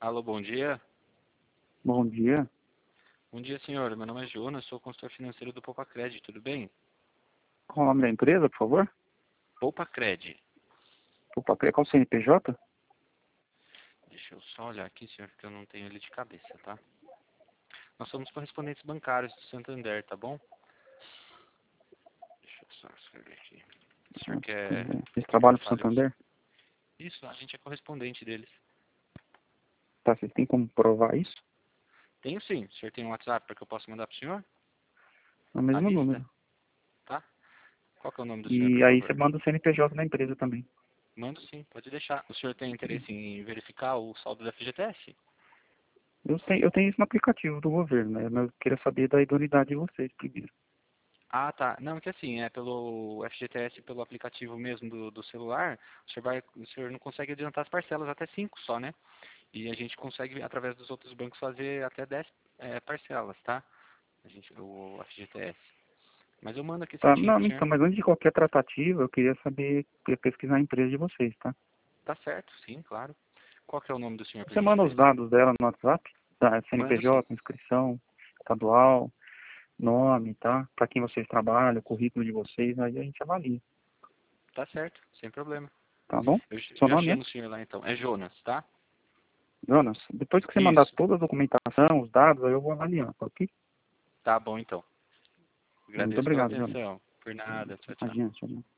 Alô, bom dia. Bom dia. Bom dia, senhor. Meu nome é Jonas, sou consultor financeiro do Poupa-Cred, tudo bem? Qual o nome da empresa, por favor? Poupa-Cred. Opa, qual o CNPJ? Deixa eu só olhar aqui, senhor, porque eu não tenho ele de cabeça, tá? Nós somos correspondentes bancários do Santander, tá bom? Deixa eu só escrever aqui. O senhor quer Eles que eu trabalham para o fale? Santander? Isso, a gente é correspondente deles. Tá, vocês têm como provar isso? Tenho sim. O senhor tem um WhatsApp para que eu possa mandar pro senhor? É o A mesmo lista? número. Tá? Qual que é o nome do senhor, E por aí você favor? manda o CNPJ da empresa também. Mando sim, pode deixar. O senhor tem interesse em verificar o saldo da FGTS? Eu tenho isso no aplicativo do governo, né? Mas eu queria saber da idoneidade de vocês primeiro. Ah, tá. Não, que assim, é pelo FGTS, pelo aplicativo mesmo do celular, o senhor não consegue adiantar as parcelas, até 5 só, né? E a gente consegue, através dos outros bancos, fazer até 10 parcelas, tá? O FGTS. Mas eu mando aqui Tá, certinho não, pro senhor. então, mas antes de qualquer tratativa, eu queria pesquisar a empresa de vocês, tá? Tá certo, sim, claro. Qual que é o nome do senhor, por Você manda os gentileza? dados dela no WhatsApp, tá? Mando sim. CNPJ, inscrição, estadual, nome, tá? Para quem vocês trabalham, currículo de vocês, aí a gente avalia, Tá certo, sem problema. tá bom? Eu Seu já nome é? chamo o senhor lá então. É Jonas, tá? Jonas, depois que você mandar Isso. toda a documentação, os dados, aí eu vou avaliar, tá ok? Tá bom então. Muito Agradeço pela obrigado, Jonas. atenção. Por nada. Tchau, tchau. Imagina, tchau, tchau.